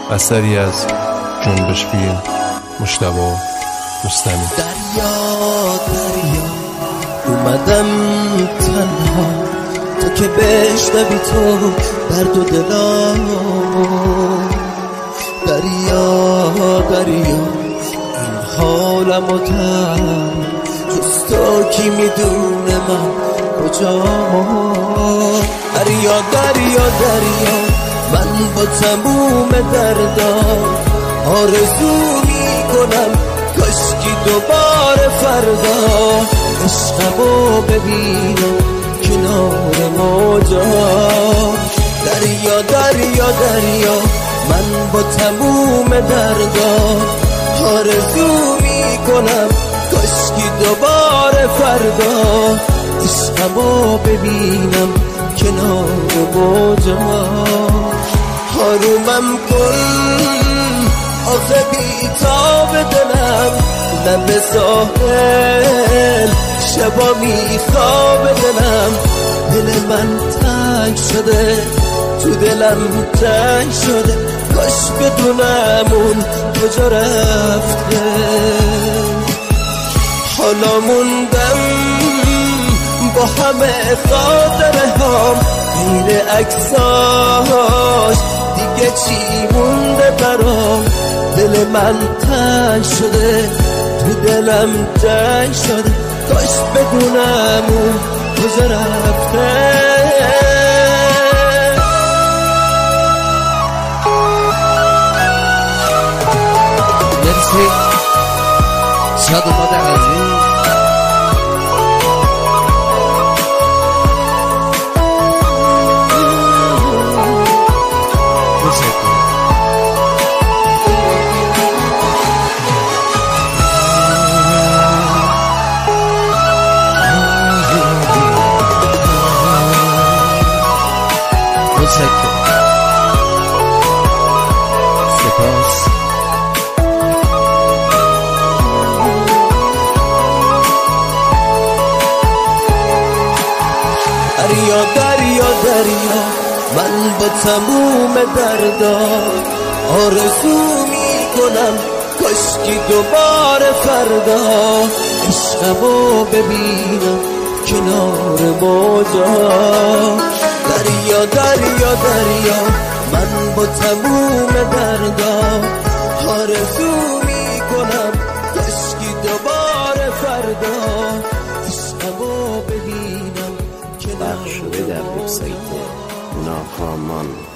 اثری از جنبش فیلم مجتبی رستمی. دریا دریا اومدم تنها، تو که بشنوی تو درد و دلامو. دریا دریا این حالمو تن، جز تو کی میدونه من کجامو. دریا دریا دریا من با تموم دردام آرزو میکنم کاشکی دوباره فردا عشقمو ببینم کنار موجا. دریا دریا دریا من با تموم دردام آرزو میکنم کاشکی دوباره فردا عشقمو ببینم کنار موجا. آرومم کن آخه بیتاب دلم، لب ساحل شبا میخواب دلم. دل من تنگ شده تو دلم تنگ شده، کاش بدونم اون کجا رفته. حالا موندم با همه خاطره هام، غیر عکساش دیگه چی مونده برام. دل من تنگ شده تو دلم تنگ شده، کاش بدونم اون کجا رفته. مرسی شاد اومد عزیز. سپاس. دریا دریا دریا من با تموم دردام آرزو میکنم کاشکی دوباره فردا عشقمو ببینم کنار موجا. دریا دریا دریا من با تموم دردام آرزو میکنم کاشکی دوباره فردا عشقمو ببینم کنار بخش در وبسایت ناکامان